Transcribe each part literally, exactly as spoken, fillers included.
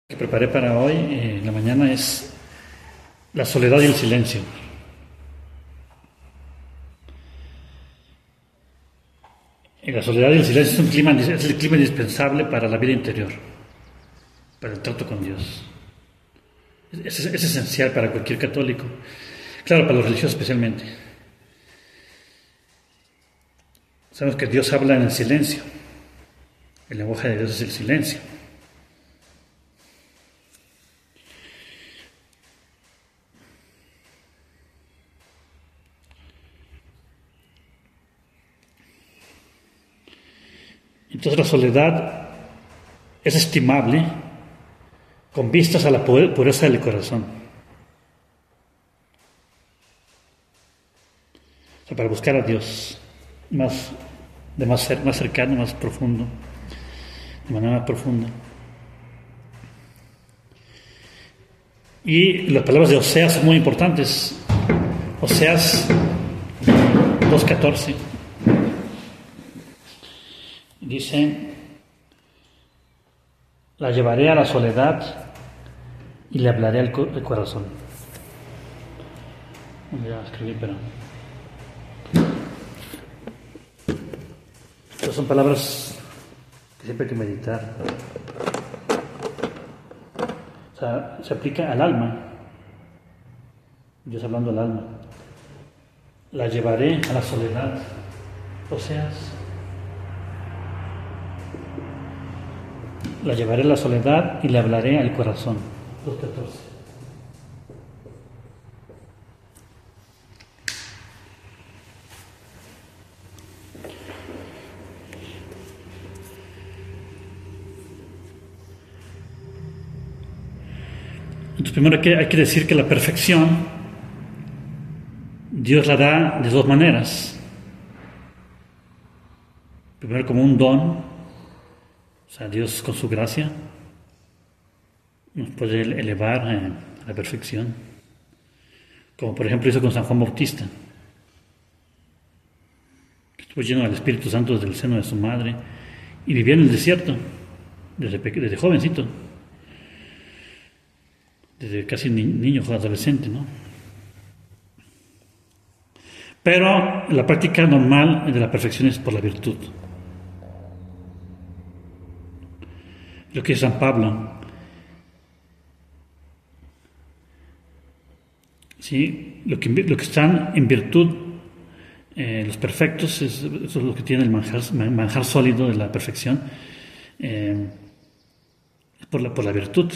Que preparé para hoy eh, en la mañana es la soledad y el silencio. Y la soledad y el silencio es, un clima, es el clima indispensable para la vida interior, para el trato con Dios. Es, es, es esencial para cualquier católico, claro, para los religiosos especialmente. Sabemos que Dios habla en el silencio. El lenguaje de Dios es el silencio. Entonces la soledad es estimable con vistas a la pureza del corazón. O sea, para buscar a Dios más, de más, más cercano, más profundo, de manera más profunda. Y las palabras de Oseas son muy importantes. Oseas dos catorce. Dice: la llevaré a la soledad y le hablaré al, co- al corazón. Voy a escribir, pero estas son palabras que siempre hay que meditar. O sea, se aplica al alma. Dios hablando al alma. La llevaré a la soledad. Oseas. La llevaré a la soledad y le hablaré al corazón. dos catorce. Entonces, primero hay que, hay que decir que la perfección Dios la da de dos maneras. Primero como un don, o sea, Dios con su gracia nos puede elevar a la perfección, como por ejemplo hizo con San Juan Bautista, que estuvo lleno del Espíritu Santo desde el seno de su madre y vivía en el desierto desde, desde jovencito, desde casi ni, niño, adolescente, ¿no? Pero la práctica normal de la perfección es por la virtud. Lo que es San Pablo. ¿Sí? Lo, que, lo que están en virtud, eh, los perfectos, es, eso es lo que tiene el manjar, manjar sólido de la perfección, eh, por, la, por la virtud.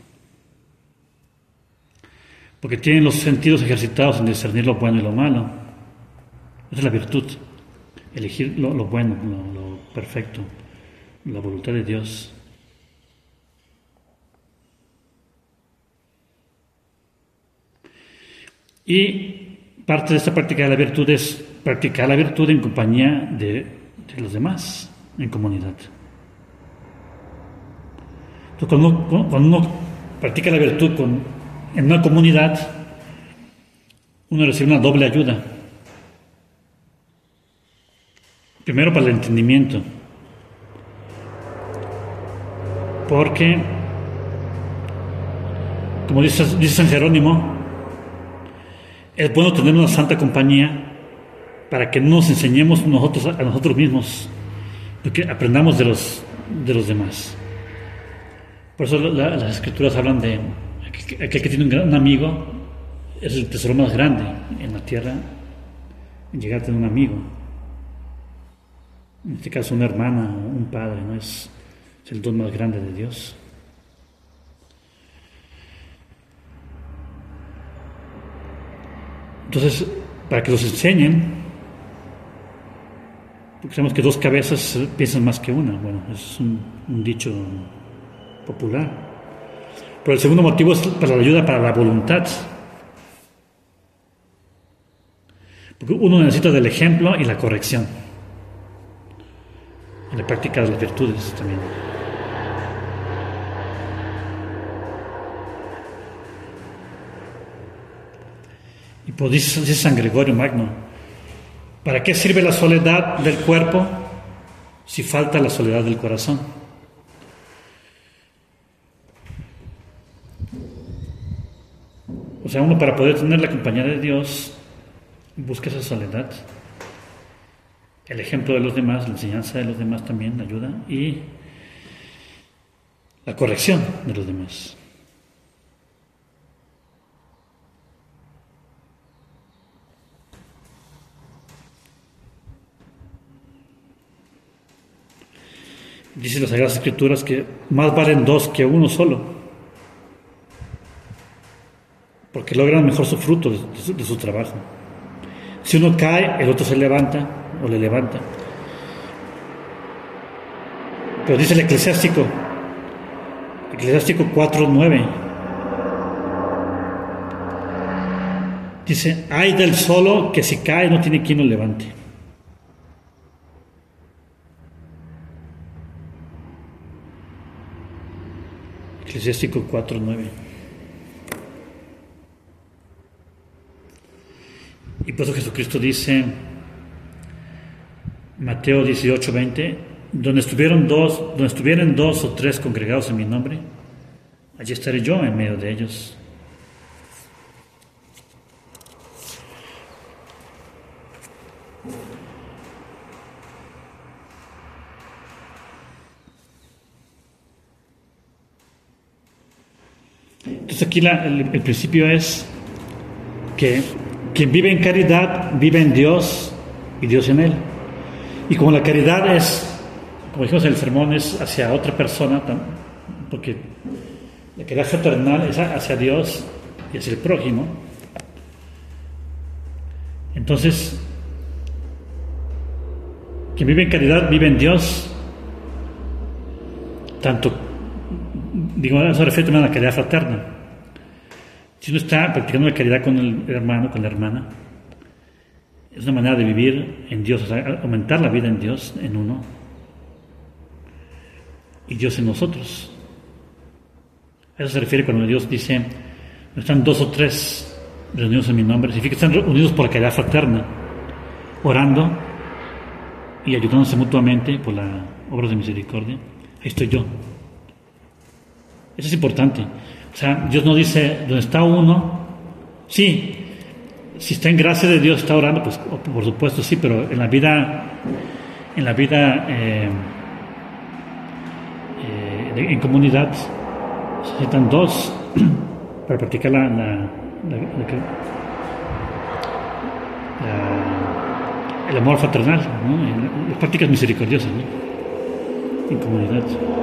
Porque tienen los sentidos ejercitados en discernir lo bueno y lo malo. Esa es la virtud, elegir lo, lo bueno, lo, lo perfecto, la voluntad de Dios. Y parte de esta práctica de la virtud es practicar la virtud en compañía de, de los demás, en comunidad. Entonces, cuando uno, cuando uno practica la virtud con, en una comunidad, uno recibe una doble ayuda. Primero, para el entendimiento, porque, como dice, dice San Jerónimo, es bueno tener una santa compañía para que no nos enseñemos nosotros a nosotros mismos, que aprendamos de los, de los demás. Por eso la, las escrituras hablan de aquel que tiene un, gran, un amigo es el tesoro más grande en la tierra, en llegar a tener un amigo. En este caso una hermana o un padre, ¿no? Es, es el don más grande de Dios. Entonces, para que los enseñen, porque sabemos que dos cabezas piensan más que una, bueno, es un, un dicho popular. Pero el segundo motivo es para la ayuda para la voluntad. Porque uno necesita del ejemplo y la corrección. Y la práctica de las virtudes también. Y pues dice, dice San Gregorio Magno: ¿para qué sirve la soledad del cuerpo si falta la soledad del corazón? O sea, uno para poder tener la compañía de Dios busca esa soledad, el ejemplo de los demás, la enseñanza de los demás también ayuda, y la corrección de los demás. Dice las Sagradas Escrituras que más valen dos que uno solo, porque logran mejor su fruto de su, de su trabajo. Si uno cae, el otro se levanta o le levanta. Pero dice el Eclesiástico, Eclesiástico cuatro nueve, dice: ay del solo que si cae no tiene quien lo levante. Eclesiástico cuatro nueve. Y por eso Jesucristo dice, Mateo dieciocho veinte, donde estuvieron dos, donde estuvieran dos o tres congregados en mi nombre, allí estaré yo en medio de ellos. Entonces aquí la, el, el principio es que quien vive en caridad vive en Dios y Dios en él. Y como la caridad es, como dijimos en el sermón, es hacia otra persona, porque la caridad fraternal es hacia Dios y hacia el prójimo. Entonces, quien vive en caridad vive en Dios, tanto, digo, eso refiere también a la caridad fraterna. Si uno está practicando la caridad con el hermano, con la hermana, es una manera de vivir en Dios, o sea, aumentar la vida en Dios, en uno, y Dios en nosotros. A eso se refiere cuando Dios dice, están dos o tres reunidos en mi nombre, significa que están unidos por la caridad fraterna, orando y ayudándose mutuamente por la obra de misericordia. Ahí estoy yo. Eso es importante. O sea, Dios no dice, donde está uno, sí, si está en gracia de Dios, está orando, pues por supuesto sí, pero en la vida, en la vida eh, eh, en comunidad, se necesitan dos para practicar la, la, la, la, la, el amor fraternal, ¿no? Las prácticas misericordiosas, ¿no? En comunidad.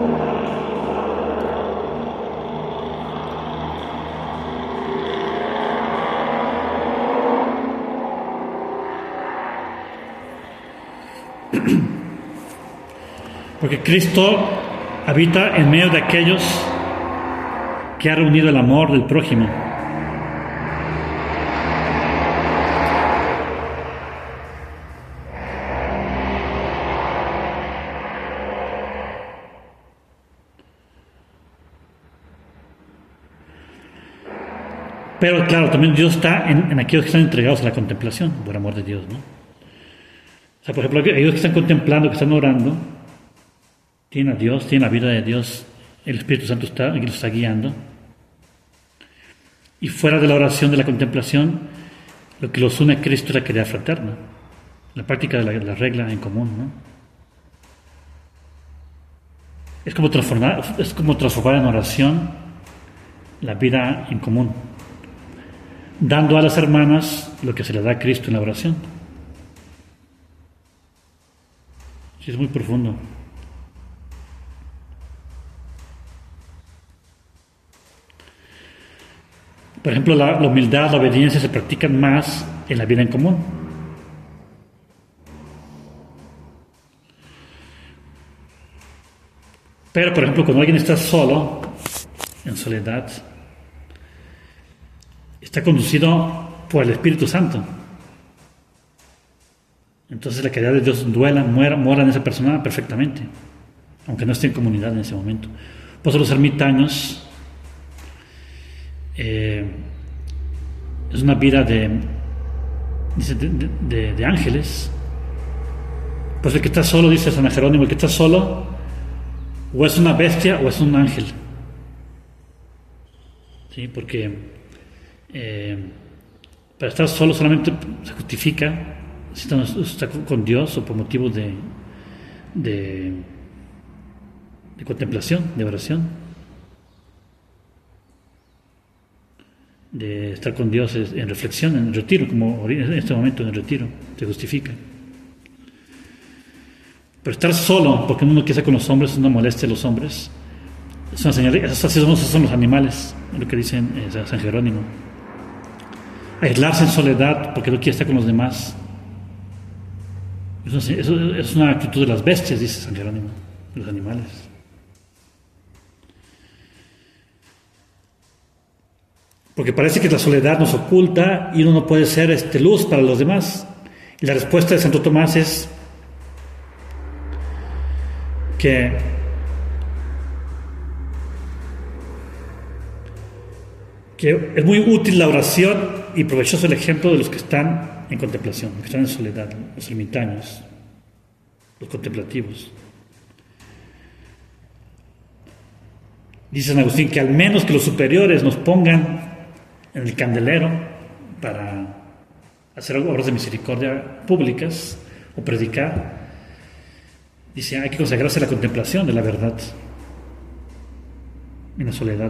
Porque Cristo habita en medio de aquellos que ha reunido el amor del prójimo. Pero claro, también Dios está en, en aquellos que están entregados a la contemplación, por amor de Dios, ¿no? O sea, por ejemplo, aquellos que están contemplando, que están orando, tienen a Dios, tienen la vida de Dios, el Espíritu Santo está, los está guiando. Y fuera de la oración, de la contemplación, lo que los une a Cristo es la caridad fraterna, la práctica de la, la regla en común, ¿no? Es como transformar, es como transformar en oración la vida en común, dando a las hermanas lo que se le da a Cristo en la oración. Sí, es muy profundo. Por ejemplo, la, la humildad, la obediencia se practican más en la vida en común. Pero, por ejemplo, cuando alguien está solo, en soledad, está conducido por el Espíritu Santo. Entonces la caridad de Dios duela, muera, mora en esa persona perfectamente, aunque no esté en comunidad en ese momento. Por eso los ermitaños Eh, es una vida de, de, de, de ángeles. Pues el que está solo, dice San Jerónimo, el que está solo o es una bestia o es un ángel, ¿sí? Porque eh, para estar solo solamente se justifica si está, está con Dios o por motivos de, de, de contemplación, de oración, de estar con Dios en reflexión, en retiro, como en este momento en el retiro, se justifica. Pero estar solo, porque uno no quiere estar con los hombres, no moleste a los hombres, es una señal, esos son, son los animales, es lo que dicen eh, San Jerónimo. Aislarse en soledad porque no quiere estar con los demás, eso, eso es una actitud de las bestias, dice San Jerónimo, de los animales. Porque parece que la soledad nos oculta y uno no puede ser este, luz para los demás. Y la respuesta de Santo Tomás es que que es muy útil la oración y provechoso el ejemplo de los que están en contemplación, los que están en soledad, los ermitaños, los contemplativos. Dice San Agustín que al menos que los superiores nos pongan en el candelero para hacer obras de misericordia públicas o predicar. Dice, hay que consagrarse a la contemplación de la verdad en la soledad.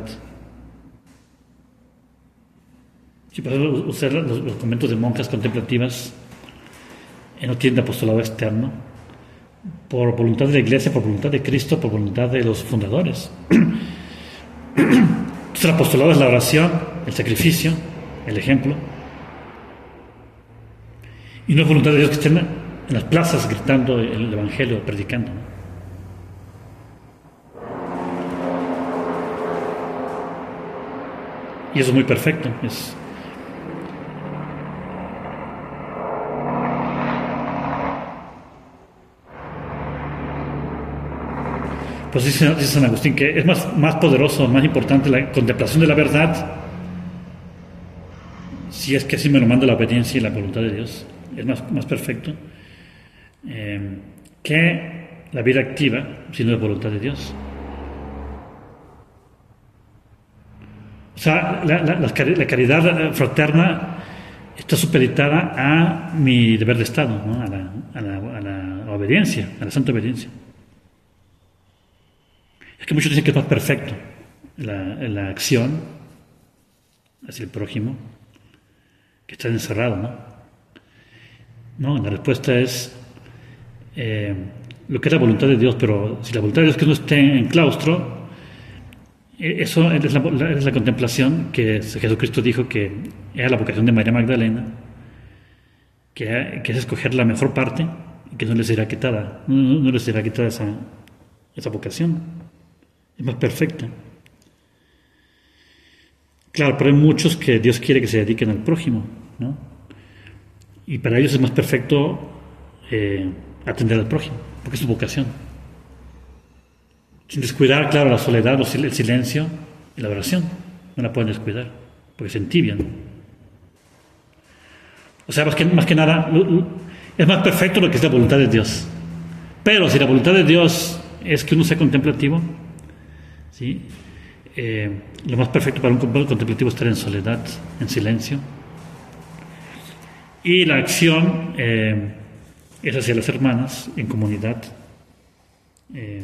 Si por ejemplo usar los, los conventos de monjas contemplativas eh, no tienen apostolado externo, por voluntad de la Iglesia, por voluntad de Cristo, por voluntad de los fundadores. Entonces el apostolado es la oración, el sacrificio, el ejemplo. Y no es voluntad de Dios que estén en las plazas gritando el Evangelio, predicando, ¿no? Y eso es muy perfecto. Es Pues dice, dice San Agustín que es más, más poderoso, más importante la contemplación de la verdad, si es que así me lo manda la obediencia y la voluntad de Dios, es más, más perfecto, eh, que la vida activa, si no es voluntad de Dios. O sea, la, la, la caridad fraterna está supeditada a mi deber de Estado, ¿no? a, la, a, la, a la obediencia, a la santa obediencia. Es que muchos dicen que es más perfecto la, la acción hacia el prójimo que estar encerrado, ¿no? No, la respuesta es eh, lo que es la voluntad de Dios, pero si la voluntad de Dios es que uno esté en claustro, eh, eso es la, la, es la contemplación que Jesucristo dijo que era la vocación de María Magdalena, que, que es escoger la mejor parte y que no les será quitada, no, no, no les será quitada esa, esa vocación. Es más perfecta. Claro, pero hay muchos que Dios quiere que se dediquen al prójimo, ¿no? Y para ellos es más perfecto eh, atender al prójimo, porque es su vocación. Sin descuidar, claro, la soledad, el silencio y la oración. No la pueden descuidar, porque se entibian. O sea, más que, más que nada, es más perfecto lo que es la voluntad de Dios. Pero si la voluntad de Dios es que uno sea contemplativo, ¿sí? Eh, lo más perfecto para un contemplativo es estar en soledad, en silencio. Y la acción eh, es hacia las hermanas, en comunidad. Eh,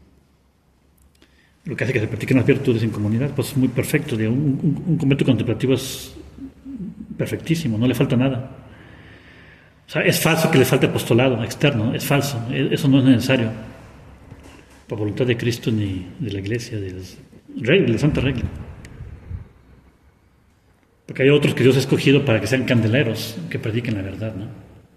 lo que hace que se practiquen las virtudes en comunidad, pues es muy perfecto. Un, un, un convento contemplativo es perfectísimo, no le falta nada. O sea, es falso que le falte apostolado externo, es falso, eso no es necesario. Por voluntad de Cristo ni de la Iglesia, de la, de la Santa Regla. Porque hay otros que Dios ha escogido para que sean candeleros, que prediquen la verdad, ¿no?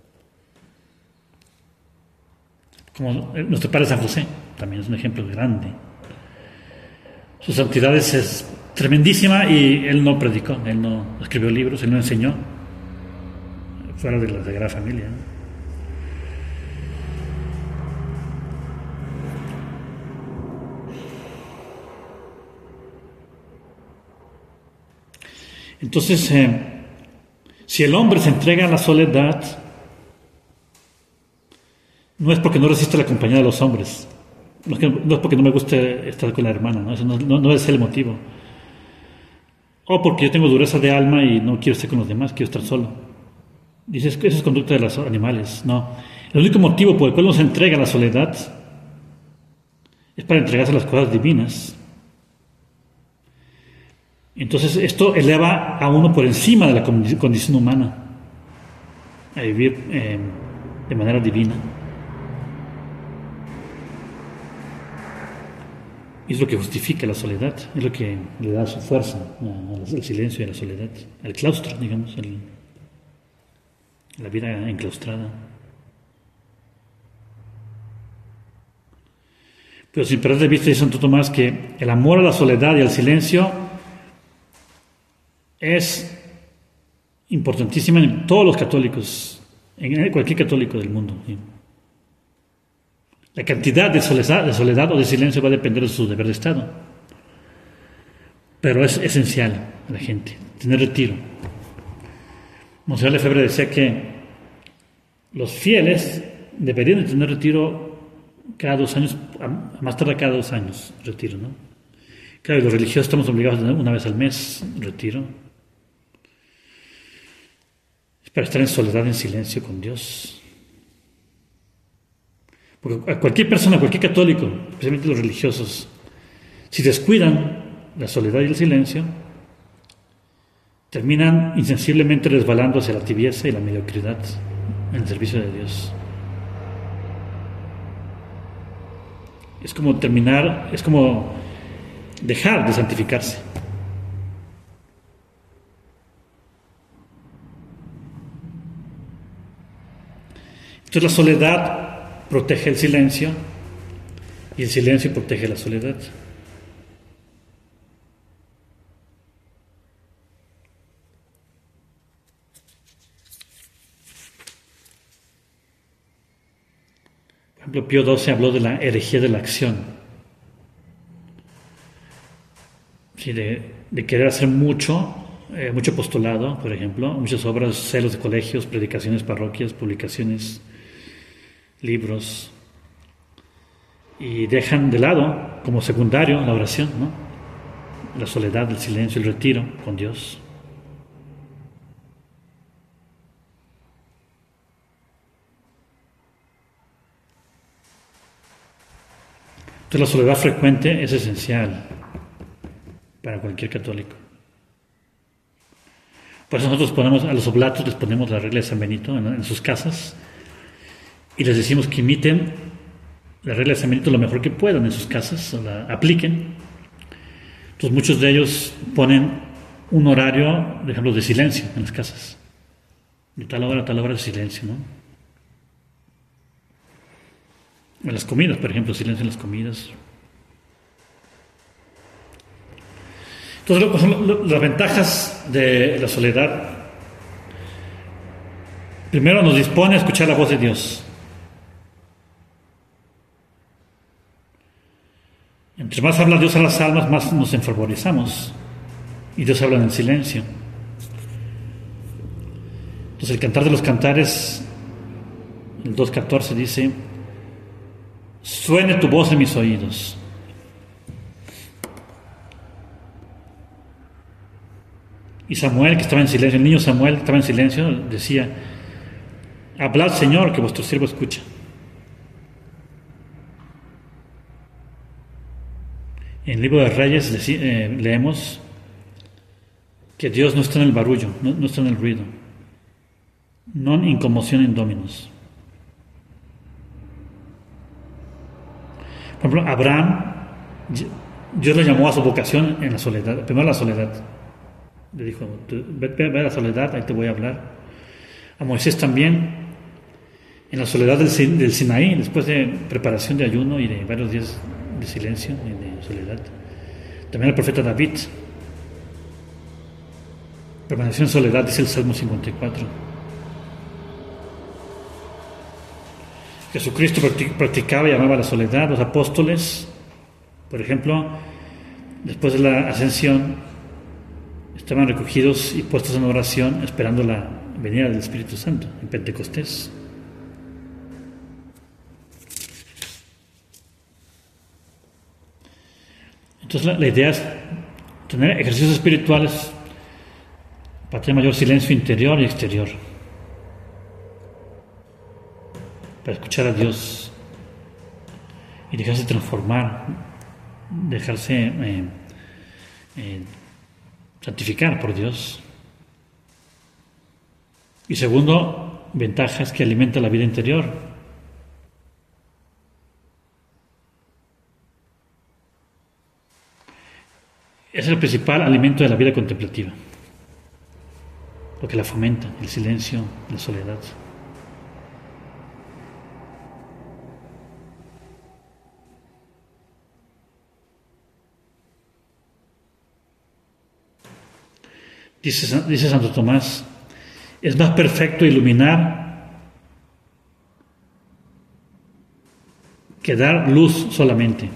Como nuestro Padre San José, también es un ejemplo grande. Su santidad es tremendísima y él no predicó, él no escribió libros, él no enseñó, fuera de la Sagrada Familia, ¿no? Entonces, eh, si el hombre se entrega a la soledad, no es porque no resiste la compañía de los hombres, no es, que, no es porque no me guste estar con la hermana, ¿no? Eso no, no, no es el motivo. O porque yo tengo dureza de alma y no quiero estar con los demás, quiero estar solo. Dices que esa es conducta de los animales. No. El único motivo por el cual uno se entrega a la soledad es para entregarse a las cosas divinas. Entonces esto eleva a uno por encima de la condición humana, a vivir eh, de manera divina. Es lo que justifica la soledad, es lo que le da su fuerza al silencio y a la soledad, al claustro, digamos, al, a la vida enclaustrada. Pero sin perder de vista, dice Santo Tomás, que el amor a la soledad y al silencio es importantísimo en todos los católicos, en cualquier católico del mundo. ¿Sí? La cantidad de soledad, de soledad o de silencio va a depender de su deber de estado. Pero es esencial a la gente, tener retiro. Monseñor Lefebvre decía que los fieles deberían de tener retiro cada dos años, a más tarde cada dos años, retiro, ¿no? Claro, los religiosos estamos obligados a tener una vez al mes retiro. Es para estar en soledad, en silencio con Dios. Porque a cualquier persona, a cualquier católico, especialmente los religiosos, si descuidan la soledad y el silencio, terminan insensiblemente resbalando hacia la tibieza y la mediocridad en el servicio de Dios. Es como terminar, es como dejar de santificarse. Entonces la soledad protege el silencio y el silencio protege la soledad. Por ejemplo, Pío doce habló de la herejía de la acción, sí, de, de querer hacer mucho, eh, mucho apostolado, por ejemplo, muchas obras, celos de colegios, predicaciones, parroquias, publicaciones, libros, y dejan de lado como secundario la oración, ¿no? La soledad, el silencio, el retiro con Dios. Entonces la soledad frecuente es esencial para cualquier católico. Por eso nosotros ponemos a los oblatos, les ponemos la regla de San Benito en, en sus casas y les decimos que imiten la regla de San Benito lo mejor que puedan en sus casas, o la apliquen. Entonces muchos de ellos ponen un horario, por ejemplo, de silencio en las casas. De tal hora a tal hora de silencio, ¿no? En las comidas, por ejemplo, silencio en las comidas. Entonces, las ventajas de la soledad. Primero, nos dispone a escuchar la voz de Dios. Entre más habla Dios a las almas, más nos enfervorizamos. Y Dios habla en el silencio. Entonces, el Cantar de los Cantares, el dos catorce dice: suene tu voz en mis oídos. Y Samuel, que estaba en silencio, el niño Samuel que estaba en silencio, decía: hablad, Señor, que vuestro siervo escucha. En el libro de Reyes eh, leemos que Dios no está en el barullo, no, no está en el ruido. Non in commotionem dominus. Por ejemplo, Abraham, Dios le llamó a su vocación en la soledad, primero la soledad. Le dijo: ve, ve, ve a la soledad, ahí te voy a hablar. A Moisés también, en la soledad del, del Sinaí, después de preparación de ayuno y de varios días de silencio y de soledad. También al profeta David, permaneció en soledad, dice el Salmo cincuenta y cuatro. Jesucristo practicaba y amaba la soledad. Los apóstoles, por ejemplo, después de la ascensión, estaban recogidos y puestos en oración esperando la venida del Espíritu Santo en Pentecostés. Entonces la, la idea es tener ejercicios espirituales para tener mayor silencio interior y exterior, para escuchar a Dios y dejarse transformar, dejarse eh, eh, santificar por Dios. Y segundo, ventaja es que alimenta la vida interior. Es el principal alimento de la vida contemplativa, lo que la fomenta, el silencio, la soledad. Dice, dice Santo Tomás, es más perfecto iluminar que dar luz solamente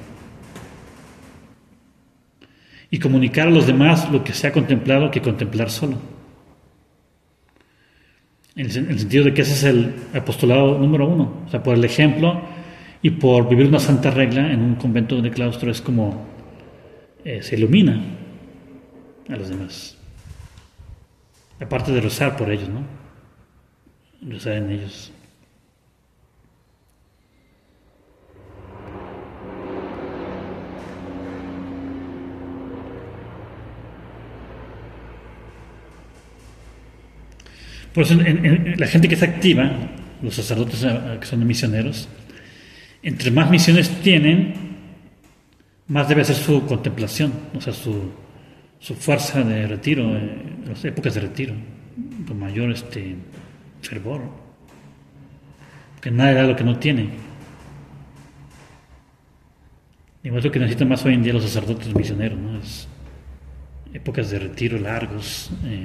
y comunicar a los demás lo que se ha contemplado que contemplar solo. En el sentido de que ese es el apostolado número uno. O sea, por el ejemplo y por vivir una santa regla en un convento de claustro es como eh, se ilumina a los demás. Aparte de rezar por ellos, ¿no? Rezar en ellos. Por eso en, en, la gente que está activa, los sacerdotes que son misioneros, entre más misiones tienen, más debe ser su contemplación, o sea, su, su fuerza de retiro, eh, las épocas de retiro, con mayor este, fervor, porque nada da lo que no tiene. Y es lo que necesitan más hoy en día los sacerdotes misioneros, ¿no? Es épocas de retiro largos. Eh,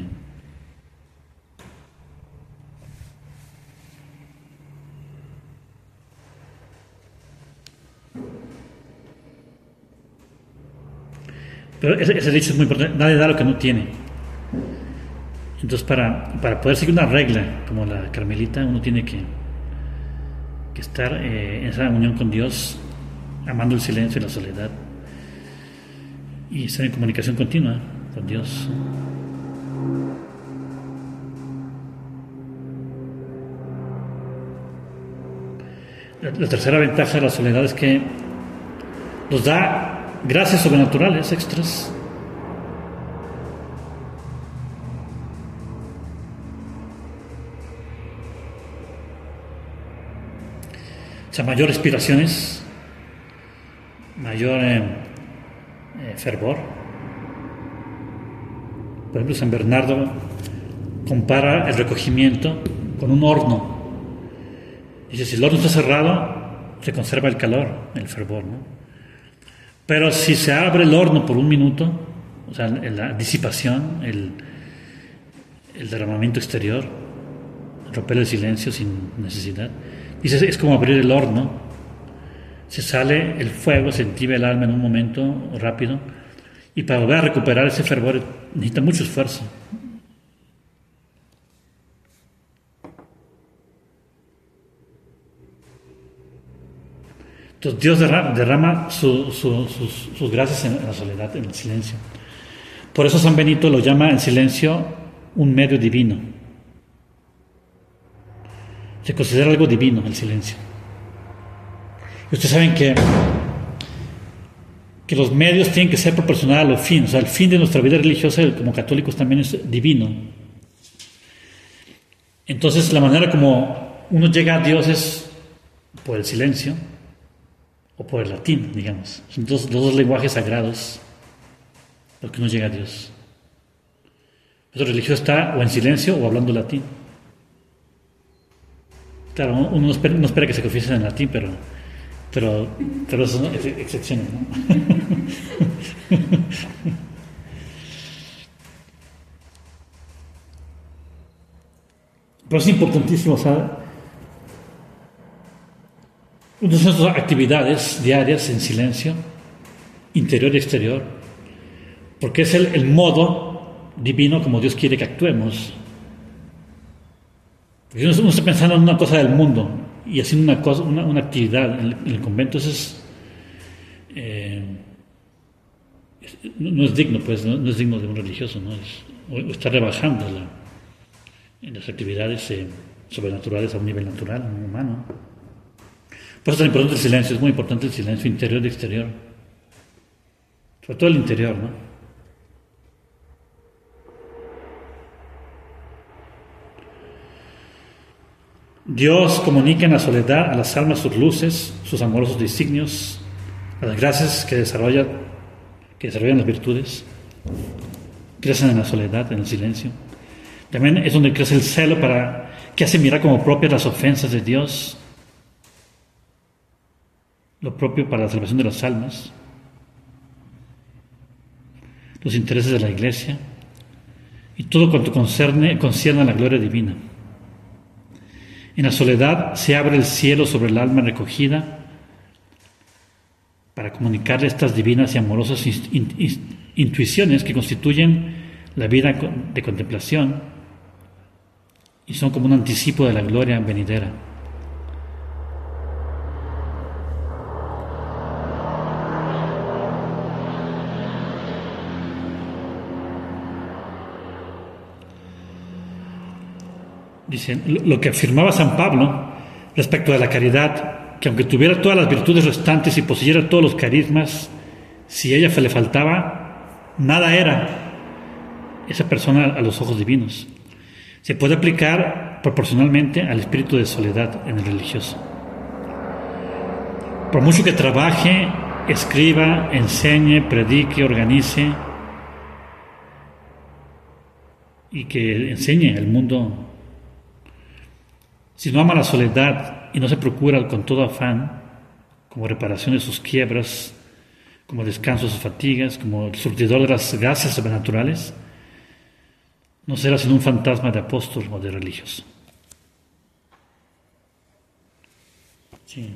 Pero ese, ese dicho es muy importante, nadie da lo que no tiene. Entonces para, para poder seguir una regla como la carmelita, uno tiene que, que estar eh, en esa unión con Dios, amando el silencio y la soledad, y estar en comunicación continua con Dios. La, la tercera ventaja de la soledad es que nos da gracias sobrenaturales extras. O sea, mayor inspiraciones, mayor eh, eh, fervor. Por ejemplo, San Bernardo compara el recogimiento con un horno. Dice, si el horno está cerrado, se conserva el calor, el fervor, ¿no? Pero si se abre el horno por un minuto, o sea, la disipación, el, el derramamiento exterior, romper el silencio sin necesidad, dice, es como abrir el horno, se sale el fuego, se entibia el alma en un momento rápido, y para volver a recuperar ese fervor necesita mucho esfuerzo. Entonces Dios derrama, derrama su, su, sus, sus gracias en la soledad, en el silencio. Por eso San Benito lo llama el silencio un medio divino. Se considera algo divino el silencio. Y ustedes saben que, que los medios tienen que ser proporcionales a los fines. O sea, el fin de nuestra vida religiosa como católicos también es divino. Entonces la manera como uno llega a Dios es por el silencio o por el latín, digamos. Son dos, los dos lenguajes sagrados los que uno llega a Dios. El religioso está o en silencio o hablando latín. Claro, uno no espera, no espera que se confiesen en latín, pero pero, pero eso son ex- excepciones, ¿no? Pero es importantísimo, o sea, una de nuestras actividades diarias en silencio, interior y exterior, porque es el, el modo divino como Dios quiere que actuemos. Porque uno está pensando en una cosa del mundo y haciendo una, cosa, una, una actividad en el, en el convento, eso es, eh, no, no es digno, pues, no, no es digno de un religioso, ¿no? Es, o, o está rebajando la, en las actividades eh, sobrenaturales a un nivel natural, a un humano. Por eso es tan importante el silencio, es muy importante el silencio interior y exterior. Sobre todo el interior, ¿no? Dios comunica en la soledad a las almas sus luces, sus amorosos designios, las gracias que desarrolla, que desarrollan las virtudes, crecen en la soledad, en el silencio. También es donde crece el celo para que hace mirar como propias las ofensas de Dios, lo propio para la salvación de las almas, los intereses de la Iglesia y todo cuanto concierne, concierne a la gloria divina. En la soledad se abre el cielo sobre el alma recogida para comunicarle estas divinas y amorosas intuiciones que constituyen la vida de contemplación y son como un anticipo de la gloria venidera. Dice, lo que afirmaba San Pablo respecto de la caridad, que aunque tuviera todas las virtudes restantes y poseyera todos los carismas, si a ella le faltaba, nada era esa persona a los ojos divinos. Se puede aplicar proporcionalmente al espíritu de soledad en el religioso. Por mucho que trabaje, escriba, enseñe, predique, organice y que enseñe al mundo, si no ama la soledad y no se procura con todo afán, como reparación de sus quiebras, como descanso de sus fatigas, como el surtidor de las gracias sobrenaturales, no será sino un fantasma de apóstol o de religioso. Sí.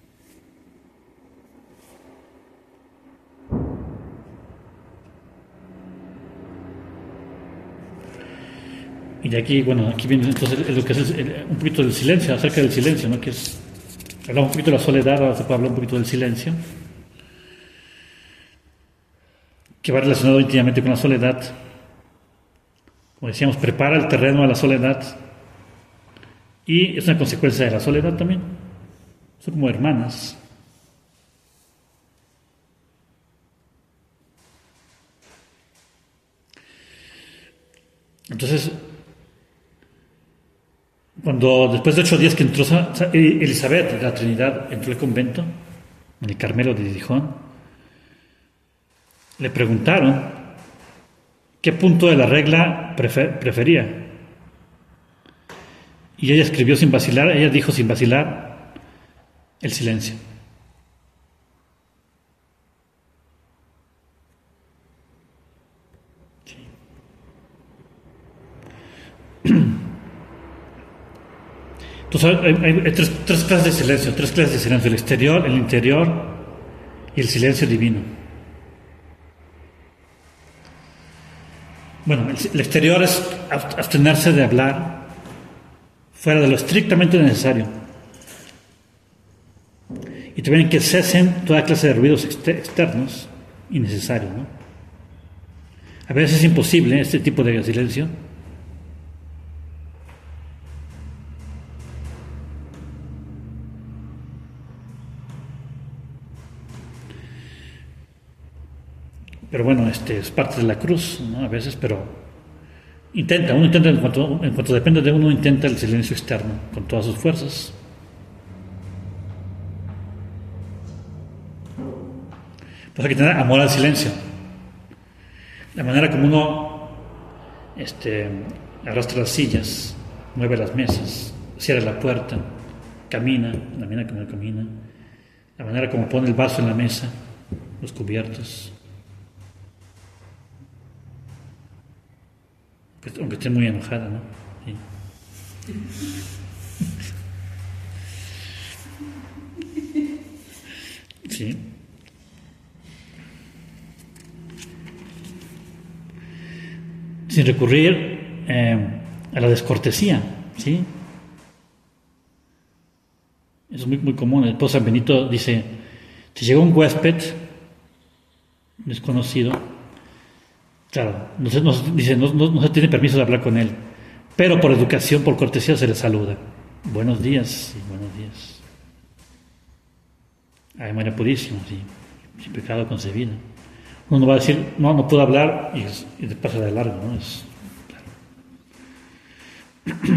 Y de aquí, bueno, aquí viene entonces lo que es el, un poquito del silencio, acerca del silencio, ¿no? Que es, hablamos un poquito de la soledad, ahora se puede hablar un poquito del silencio, que va relacionado íntimamente con la soledad. Como decíamos, prepara el terreno a la soledad y es una consecuencia de la soledad también. Son como hermanas. Entonces, cuando después de ocho días que entró Elizabeth de la Trinidad, entró al convento, en el Carmelo de Gijón, le preguntaron qué punto de la regla prefer- prefería. Y ella escribió sin vacilar, ella dijo sin vacilar, el silencio. Entonces hay, hay, hay tres, tres clases de silencio, tres clases de silencio, el exterior, el interior y el silencio divino. Bueno, el, el exterior es abstenerse de hablar fuera de lo estrictamente necesario. Y también que cesen toda clase de ruidos exter- externos innecesarios, ¿no? A veces es imposible este tipo de silencio. Pero bueno, este es parte de la cruz, ¿no? A veces, pero intenta, uno intenta, en cuanto, en cuanto depende de uno, intenta el silencio externo con todas sus fuerzas. Pues hay que tener amor al silencio. La manera como uno este, arrastra las sillas, mueve las mesas, cierra la puerta, camina, la manera como camina, la manera como pone el vaso en la mesa, los cubiertos. Aunque esté muy enojada, ¿no? Sí. Sí. Sin recurrir eh, a la descortesía, ¿sí? Eso es muy, muy común. El Papa San Benito dice, si llega un huésped, desconocido, claro, no se, no, dice, no, no, no se tiene permiso de hablar con él, pero por educación, por cortesía se le saluda. Buenos días, y buenos días. Ay, María Purísima, sí, sin pecado concebida. Uno no va a decir, no, no puedo hablar, y, es, y te pasa de largo, ¿no? Es, claro.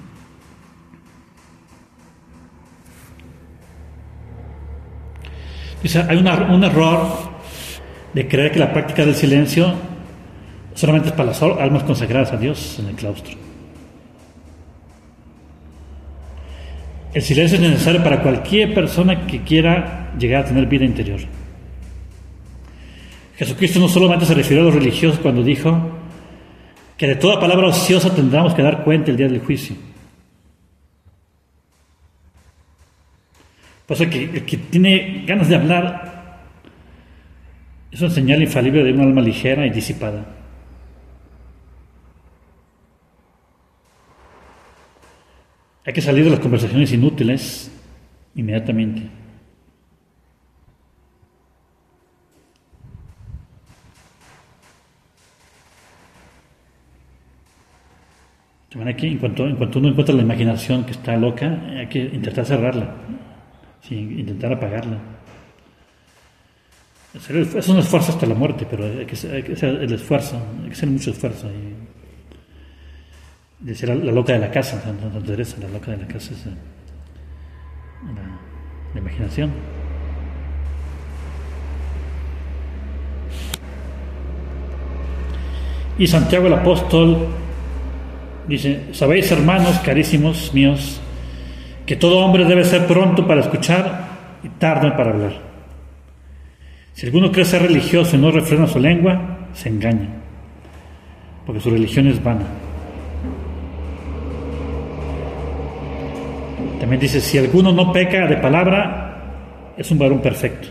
Dice, hay una, un error de creer que la práctica del silencio solamente es para las almas consagradas a Dios en el claustro. El silencio es necesario para cualquier persona que quiera llegar a tener vida interior. Jesucristo no solamente se refirió a los religiosos cuando dijo que de toda palabra ociosa tendremos que dar cuenta el día del juicio. Por eso que el que tiene ganas de hablar es una señal infalible de un alma ligera y disipada. Hay que salir de las conversaciones inútiles inmediatamente. De manera que en cuanto, en cuanto uno encuentra la imaginación que está loca, hay que intentar cerrarla, sí, intentar apagarla. Es un esfuerzo hasta la muerte, pero hay que, hay que hacer el esfuerzo, hay que hacer mucho esfuerzo. Y, decía la, la loca de la casa, Santa Teresa, la loca de la casa es la, la, la imaginación. Y Santiago el apóstol dice, sabéis, hermanos carísimos míos, que todo hombre debe ser pronto para escuchar y tardo para hablar. Si alguno cree ser religioso y no refrena su lengua, se engaña, porque su religión es vana. También dice, si alguno no peca de palabra, es un varón perfecto.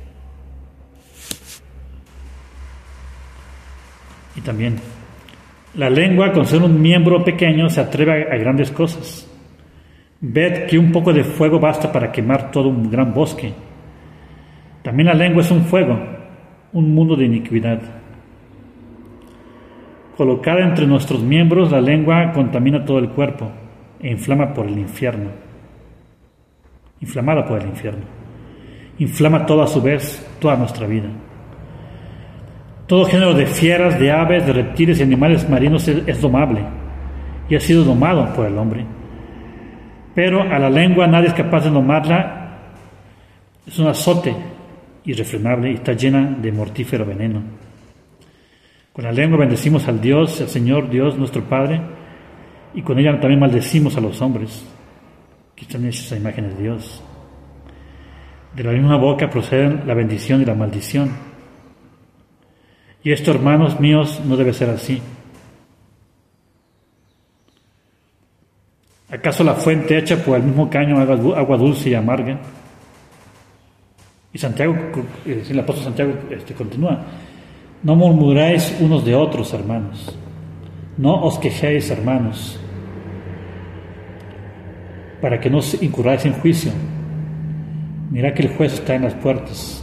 Y también, la lengua, con ser un miembro pequeño, se atreve a grandes cosas. Ved que un poco de fuego basta para quemar todo un gran bosque. También la lengua es un fuego, un mundo de iniquidad. Colocada entre nuestros miembros, la lengua contamina todo el cuerpo e inflama por el infierno. Inflamada por el infierno. Inflama toda a su vez, toda nuestra vida. Todo género de fieras, de aves, de reptiles y animales marinos es, es domable y ha sido domado por el hombre. Pero a la lengua nadie es capaz de domarla, es un azote irrefrenable y está llena de mortífero veneno. Con la lengua bendecimos al Dios, al Señor Dios, nuestro Padre, y con ella también maldecimos a los hombres que están hechos a imagen de Dios. De la misma boca proceden la bendición y la maldición. Y esto, hermanos míos, no debe ser así. ¿Acaso la fuente hecha por el mismo caño agua dulce y amarga? Y Santiago, el apóstol Santiago este, continúa, no murmuráis unos de otros, hermanos, no os quejéis, hermanos, para que no os incurráis en juicio. Mirad que el juez está en las puertas.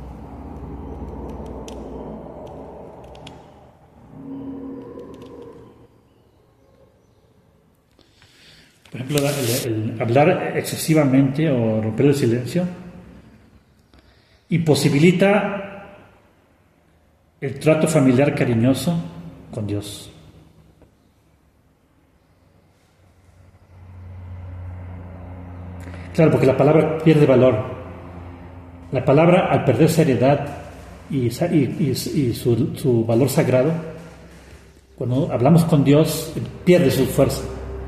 Por ejemplo, el, el hablar excesivamente o romper el silencio imposibilita el trato familiar cariñoso con Dios. Claro, porque la palabra pierde valor. La palabra, al perder seriedad y, y, y, y su, su valor sagrado, cuando hablamos con Dios, pierde su fuerza.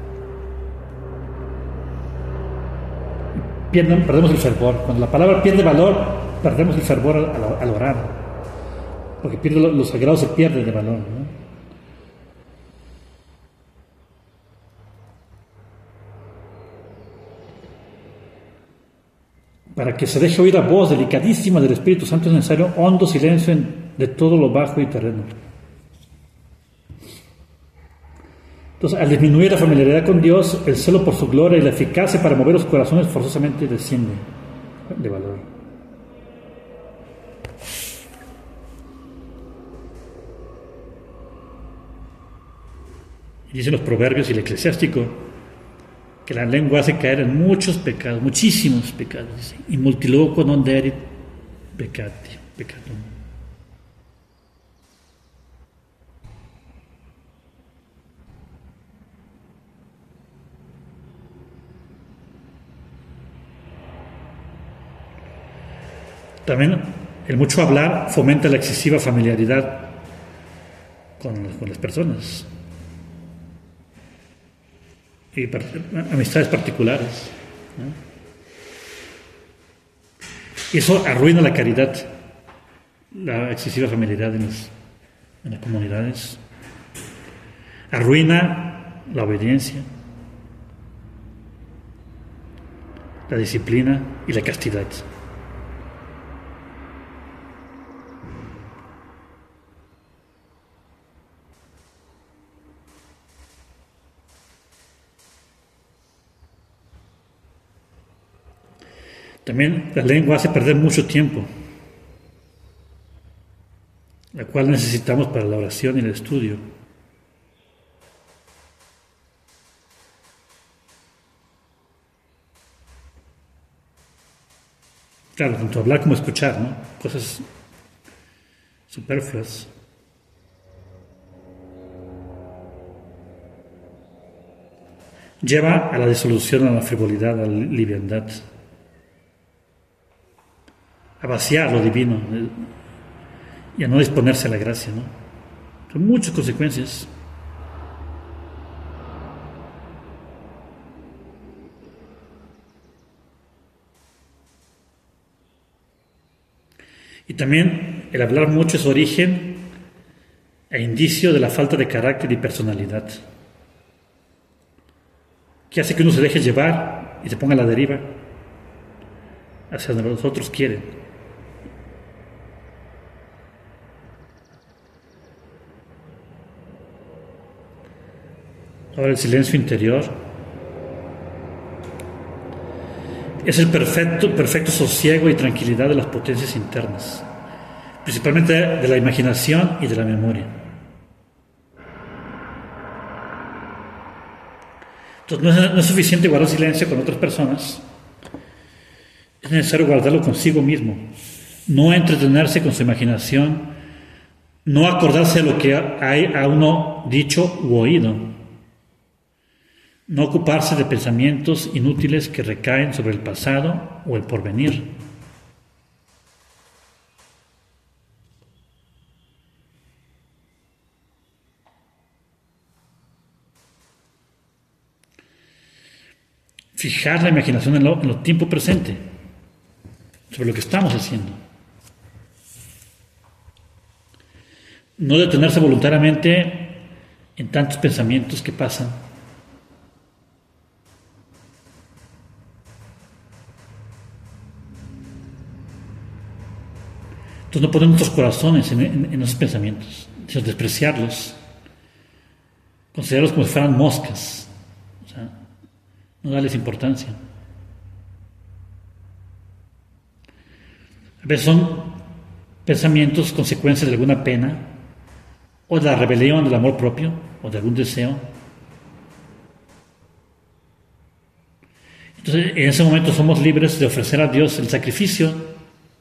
Pierden, perdemos el fervor. Cuando la palabra pierde valor, perdemos el fervor al, al orar. Porque pierde lo, lo sagrado se pierde de valor, ¿no? Para que se deje oír la voz delicadísima del Espíritu Santo es necesario hondo silencio en, de todo lo bajo y terreno. Entonces, al disminuir la familiaridad con Dios, el celo por su gloria y la eficacia para mover los corazones forzosamente desciende de valor. Dicen los proverbios y el eclesiástico que la lengua hace caer en muchos pecados, muchísimos pecados. Dice, y multiloquo non derit peccati, peccatum. También el mucho hablar fomenta la excesiva familiaridad con, con las personas y par, amistades particulares, ¿no? Y eso arruina la caridad, la excesiva familiaridad en las, en las comunidades, arruina la obediencia, la disciplina y la castidad. También la lengua hace perder mucho tiempo, la cual necesitamos para la oración y el estudio. Claro, tanto hablar como escuchar, ¿no? Cosas superfluas. Lleva a la disolución, a la frivolidad, a la liviandad, a vaciar lo divino y a no disponerse a la gracia, ¿no? Son muchas consecuencias. Y también el hablar mucho es origen e indicio de la falta de carácter y personalidad, que hace que uno se deje llevar y se ponga a la deriva hacia donde los otros quieren. Ahora el silencio interior es el perfecto, perfecto sosiego y tranquilidad de las potencias internas, principalmente de la imaginación y de la memoria. Entonces no es, no es suficiente guardar silencio con otras personas, es necesario guardarlo consigo mismo, no entretenerse con su imaginación, no acordarse de lo que hay a uno dicho u oído, no ocuparse de pensamientos inútiles que recaen sobre el pasado o el porvenir. Fijar la imaginación en lo, en lo tiempo presente, sobre lo que estamos haciendo. No detenerse voluntariamente en tantos pensamientos que pasan. Entonces no poner nuestros corazones en, en, en esos pensamientos, sino despreciarlos, considerarlos como si fueran moscas, o sea, no darles importancia. A veces son pensamientos consecuencias de alguna pena, o de la rebelión del amor propio, o de algún deseo. Entonces en ese momento somos libres de ofrecer a Dios el sacrificio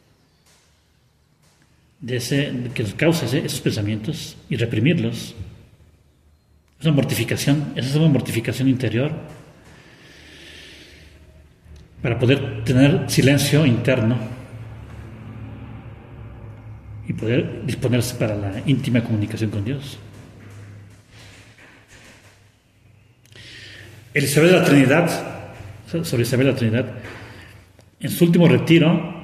de ese, que nos causa ese, esos pensamientos y reprimirlos. Es una mortificación, esa es una mortificación interior para poder tener silencio interno y poder disponerse para la íntima comunicación con Dios. El Isabel de la Trinidad, sobre Isabel de la Trinidad, en su último retiro,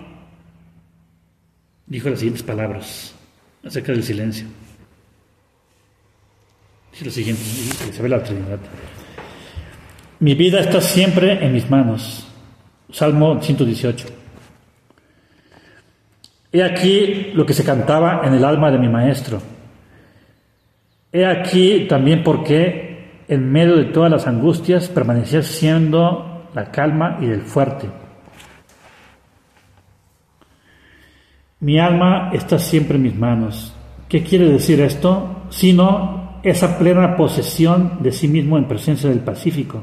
dijo las siguientes palabras acerca del silencio. Dice lo siguiente, Isabel de la Trinidad: mi vida está siempre en mis manos. Salmo ciento dieciocho. He aquí lo que se cantaba en el alma de mi maestro. He aquí también por qué en medio de todas las angustias permanecía siendo la calma y el fuerte. Mi alma está siempre en mis manos. ¿Qué quiere decir esto? Sino esa plena posesión de sí mismo en presencia del Pacífico.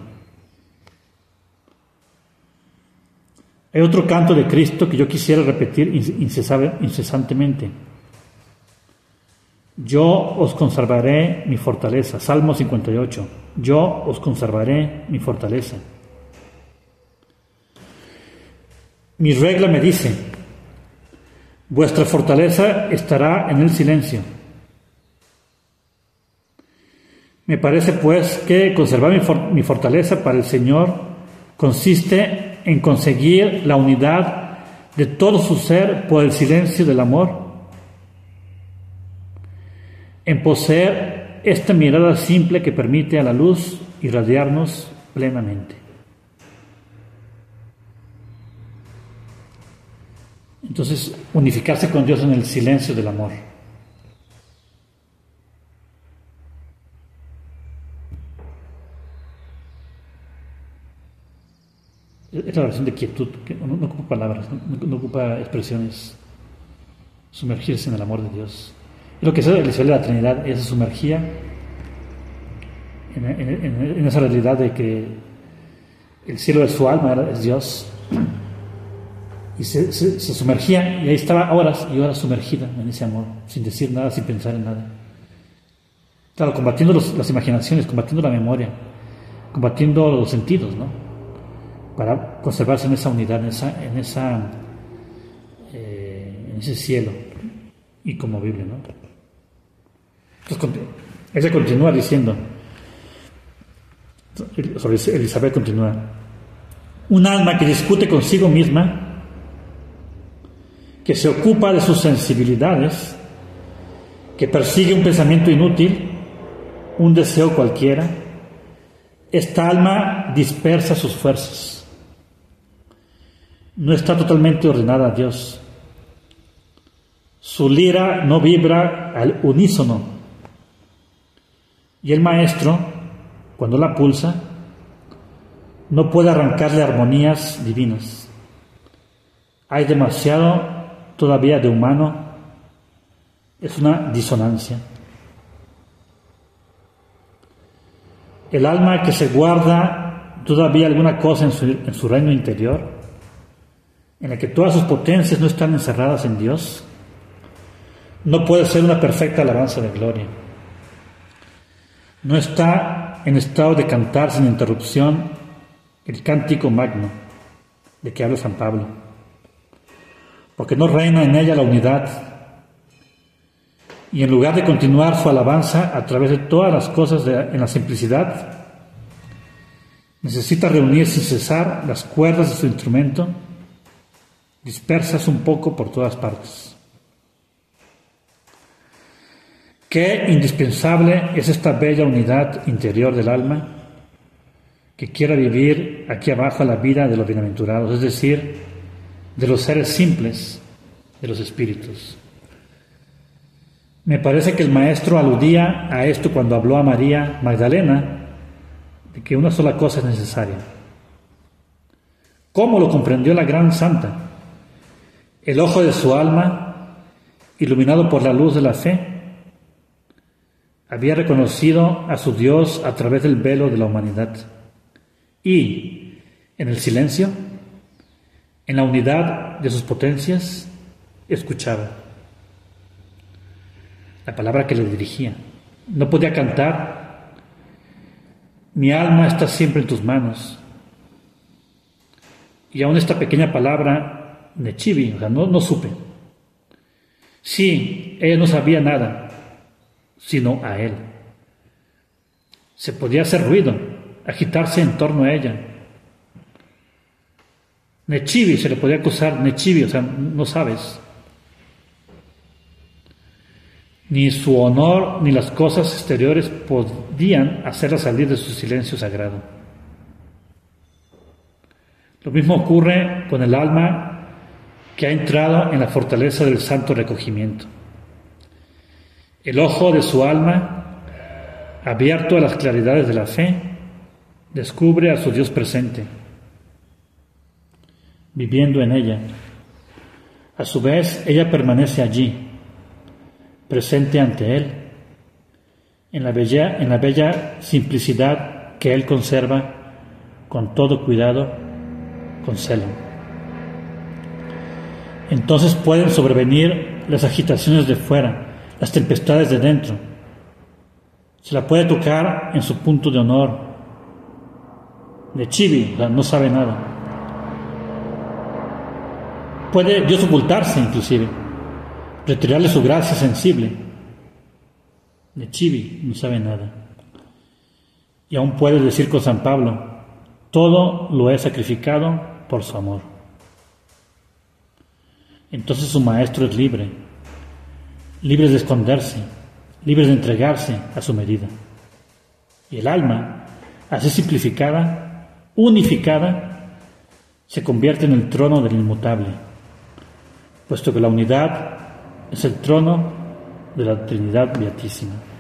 Hay otro canto de Cristo que yo quisiera repetir incesantemente. Yo os conservaré mi fortaleza. Salmo cincuenta y ocho. Yo os conservaré mi fortaleza. Mi regla me dice, vuestra fortaleza estará en el silencio. Me parece pues que conservar mi, for- mi fortaleza para el Señor consiste en conseguir la unidad de todo su ser por el silencio del amor, en poseer esta mirada simple que permite a la luz irradiarnos plenamente. Entonces, unificarse con Dios en el silencio del amor. Es la oración de quietud, que no, no ocupa palabras, no, no ocupa expresiones. Sumergirse en el amor de Dios. Es lo que es el Israel de la Trinidad, ella se sumergía en, en, en, en esa realidad de que el cielo de su alma era, es Dios. Y se, se, se sumergía, y ahí estaba horas y horas sumergida en ese amor, sin decir nada, sin pensar en nada. Claro, combatiendo los, las imaginaciones, combatiendo la memoria, combatiendo los sentidos, ¿no? Para conservarse en esa unidad, en esa, en esa, eh, en ese cielo inconmovible, ¿no? Entonces, ella continúa diciendo, sobre Elizabeth continúa, un alma que discute consigo misma, que se ocupa de sus sensibilidades, que persigue un pensamiento inútil, un deseo cualquiera, esta alma dispersa sus fuerzas. No está totalmente ordenada a Dios. Su lira no vibra al unísono. Y el maestro, cuando la pulsa, no puede arrancarle armonías divinas. Hay demasiado todavía de humano. Es una disonancia. El alma que se guarda todavía alguna cosa en su, en su reino interior, en la que todas sus potencias no están encerradas en Dios, no puede ser una perfecta alabanza de gloria. No está en estado de cantar sin interrupción el cántico magno de que habla San Pablo, porque no reina en ella la unidad, y en lugar de continuar su alabanza a través de todas las cosas de, en la simplicidad, necesita reunir sin cesar las cuerdas de su instrumento, dispersas un poco por todas partes. Qué indispensable es esta bella unidad interior del alma que quiera vivir aquí abajo la vida de los bienaventurados, es decir, de los seres simples, de los espíritus. Me parece que el maestro aludía a esto cuando habló a María Magdalena de que una sola cosa es necesaria. ¿Cómo lo comprendió la gran santa? El ojo de su alma, iluminado por la luz de la fe, había reconocido a su Dios a través del velo de la humanidad. Y, en el silencio, en la unidad de sus potencias, escuchaba la palabra que le dirigía. No podía cantar, mi alma está siempre en tus manos. Y aún esta pequeña palabra, nechivi, o sea, no, no supe. Sí, ella no sabía nada, sino a él. Se podía hacer ruido, agitarse en torno a ella. Nechivi, se le podía acusar, nechivi, o sea, no sabes. Ni su honor ni las cosas exteriores podían hacerla salir de su silencio sagrado. Lo mismo ocurre con el alma que ha entrado en la fortaleza del santo recogimiento. El ojo de su alma, abierto a las claridades de la fe, descubre a su Dios presente, viviendo en ella. A su vez, ella permanece allí, presente ante Él, en la bella, en la bella simplicidad que Él conserva con todo cuidado, con celo. Entonces pueden sobrevenir las agitaciones de fuera, las tempestades de dentro. Se la puede tocar en su punto de honor, de chibi, o sea, no sabe nada. Puede Dios ocultarse inclusive, retirarle su gracia sensible, de chibi, no sabe nada. Y aún puede decir con San Pablo, todo lo he sacrificado por su amor. Entonces su maestro es libre, libre de esconderse, libre de entregarse a su medida. Y el alma, así simplificada, unificada, se convierte en el trono del inmutable, puesto que la unidad es el trono de la Trinidad Beatísima.